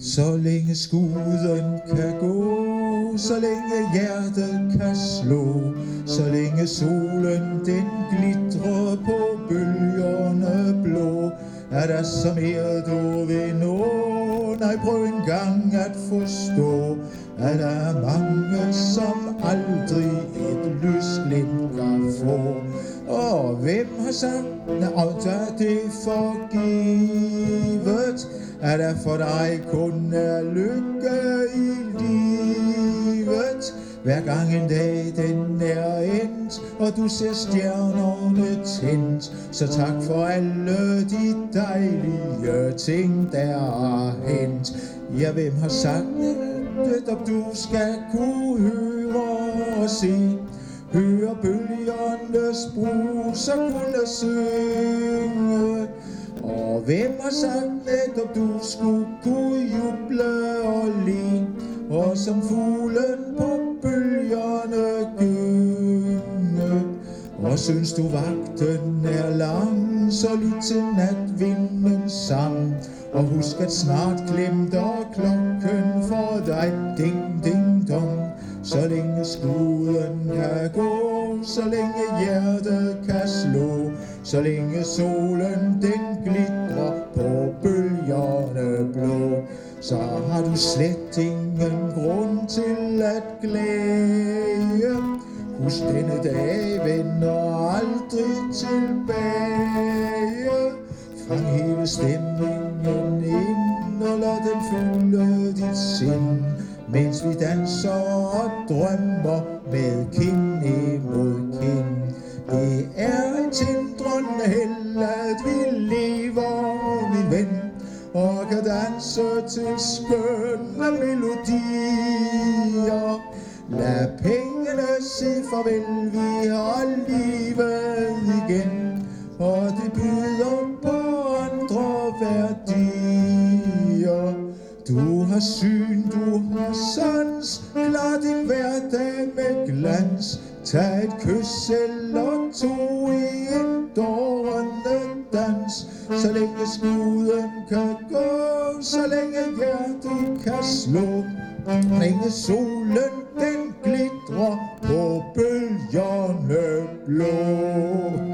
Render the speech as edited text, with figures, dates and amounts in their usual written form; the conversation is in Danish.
Så længe skuden kan gå, så længe hjertet kan slå, så længe solen den glitrer på bølgerne blå, er der så mere du vil nå. Nej, prøv en gang at forstå, at der er mange, som aldrig et lysglimt kan få. Og hvem har sagt, at det for givet, at der for dig kun er lykke i livet? Hver gang en dag den er endt, og du ser stjernerne tændt, så tak for alle de dejlige ting, der er hent. Ja, hvem har sagt, at du skal kunne høre og se, høre bølgernes brus og kunne synge? Og hvem har sagt netop du skulle kunne juble og le, og som fuglen på bølgerne gynge? Og synes du vagten er lang, så lyt til natvindens sang, og husk at snart glemter klokken for dig. Ding, ding, dong. Så længe skuden kan gå, så længe hjertet kan slå, så længe solen den glitrer på bølgerne blå, så har du slet ingen grund til at glæde. Husk, denne dag vender aldrig tilbage. Fang hele stemningen ind og lad den fylde dit sind, mens vi danser og drømmer med kind imod kind. Det er en tindrende held, at vi lever, min ven, og kan danse til skønne melodier. Lad pengene sige farvel, vi har livet igen, og det byder på andre værdier. Du har syn, du har sans, klar din hverdag med glans. Tag et kys eller to i en dårende dans, så længe skuden kan gå, så længe hjertet kan slå, længe solen den glitrer på bølgerne blå.